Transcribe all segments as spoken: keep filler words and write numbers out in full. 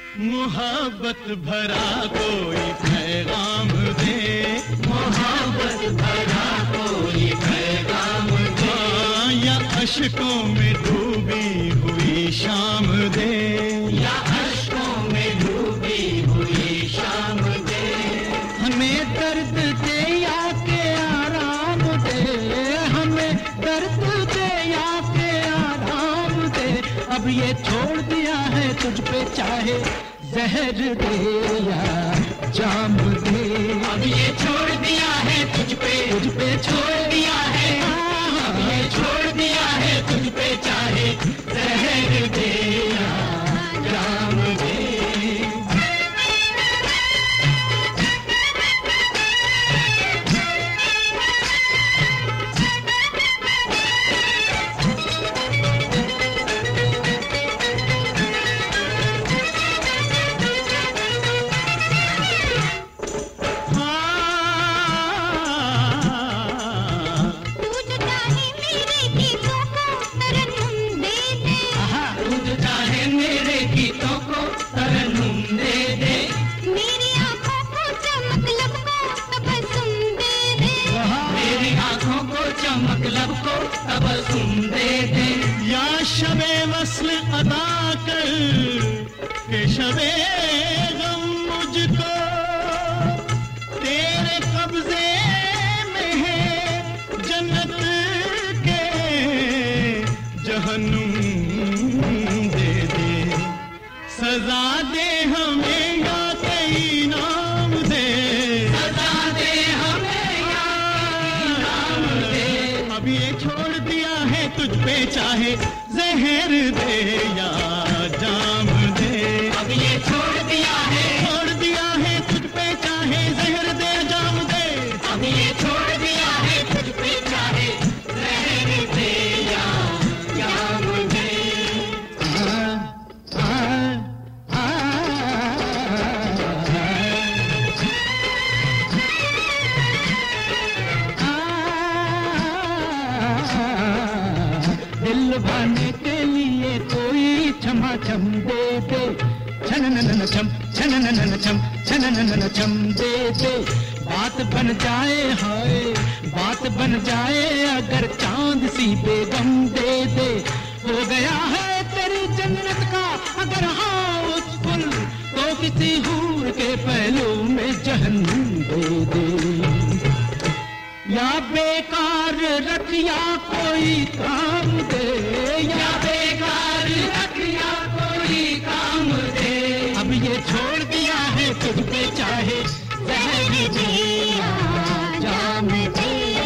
मोहब्बत भरा कोई पैगाम दे, मोहब्बत भरा कोई पैगाम दे, या अश्कों में डूबी हुई शाम दे, या अश्कों में डूबी हुई शाम दे। हमें दर्द दे या के आराम दे, हमें दर्द दे या के आराम दे। अब ये छोड़ दिया है तुझ पे चाहे जहर दे या जाम दे, अब ये छोड़ दिया है तुझ पे, तुझ पे छोड़ दिया है, अब ये छोड़ दिया है तुझ पे चाहे जहर दे या जाम दे। मतलब को तबस्सुम दे दे, या शबे वस्ल अदा कर के शबे गम मुझको तेरे कब्जे में है, जन्नत के जहन्नुम दे दे, सजा दे हमें या कई नाम दे, सजा दे हमें या कई नाम दे। अब ये छोड़ दिया है तुझ पे चाहे जहर दे या जाम दे, अब ये छोड़ दिया है, छोड़ दिया है तुझ पे चाहे जहर दे जाम दे, अब ये छोड़ दिया है तुझ पे चाहे जहर दे या जाम दे। आ, आ, दिल भाने के लिए कोई क्षमा छम दे दे, छन नन छम छन नन छम छन नन छम दे दे। बात बन जाए हाय बात बन जाए अगर चांद सी बेगम दे दे, हो गया है तेरी जन्नत का अगर हाउसफुल तो किसी हूर के पहलू में जहन्नुम दे दे, या बेकार रखिया कोई काम दे, या बेकार रखिया कोई काम दे। अब ये छोड़ दिया है तुझ पे चाहे जहर दे या जाम दे।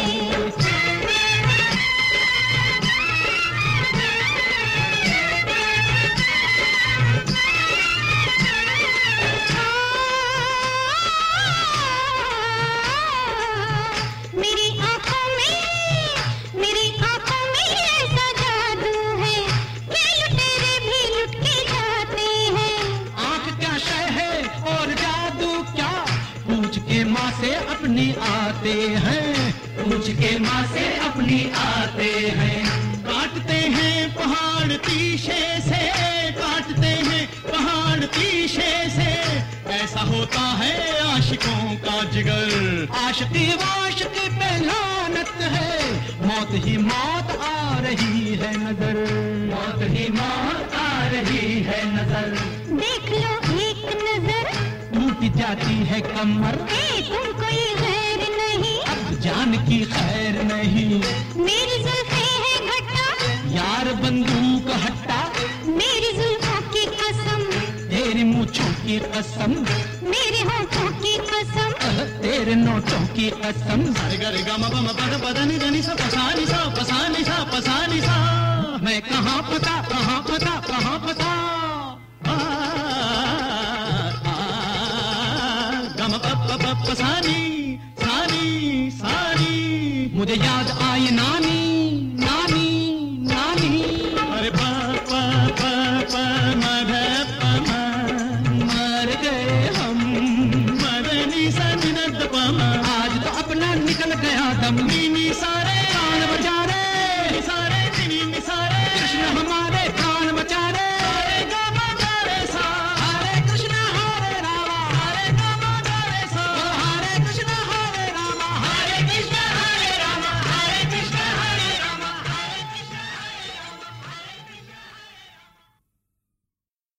माँ से अपनी आते हैं, पूछ के माँ से अपनी आते हैं, काटते हैं पहाड़ तीशे से, काटते हैं पहाड़ तीशे से, ऐसा होता है आशिकों का जिगर। आशिकी वाशिकी पे लानत है, मौत ही मौत आ रही है नजर, मौत ही मौत आ रही है नजर। देख लो एक नजर टूट जाती है कमर, ए तुमको ये खैर नहीं, अब जान की खैर नहीं। मेरी जुल्फे है घट्टा, यार बंदूक हट्टा, मेरी जुल्फों की कसम, तेरी मूंछों की कसम, मेरे होठों की कसम, तेरे नोटों की कसम। गर गम बम पद पदनी जनी सा पसानी सा पसानी सा पसानी सा। मैं कहाँ पता कहाँ पता कहाँ पता